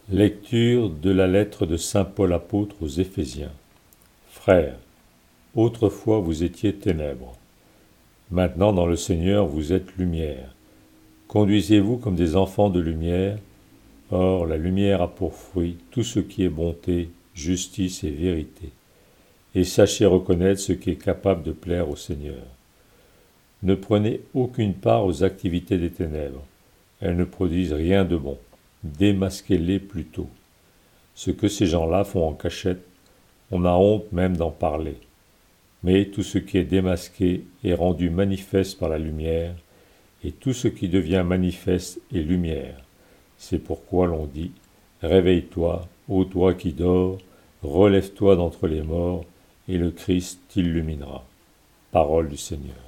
Lecture de la lettre de saint Paul apôtre aux Éphésiens. Frères, autrefois vous étiez ténèbres. Maintenant dans le Seigneur vous êtes lumière. Conduisez-vous comme des enfants de lumière. Or la lumière a pour fruit tout ce qui est bonté, justice et vérité. Et sachez reconnaître ce qui est capable de plaire au Seigneur. Ne prenez aucune part aux activités des ténèbres. Elles ne produisent rien de bon. Démasquez-les plutôt. Ce que ces gens-là font en cachette, on a honte même d'en parler. Mais tout ce qui est démasqué est rendu manifeste par la lumière, et tout ce qui devient manifeste est lumière. C'est pourquoi l'on dit « Réveille-toi, ô toi qui dors, relève-toi d'entre les morts, et le Christ t'illuminera. » Parole du Seigneur.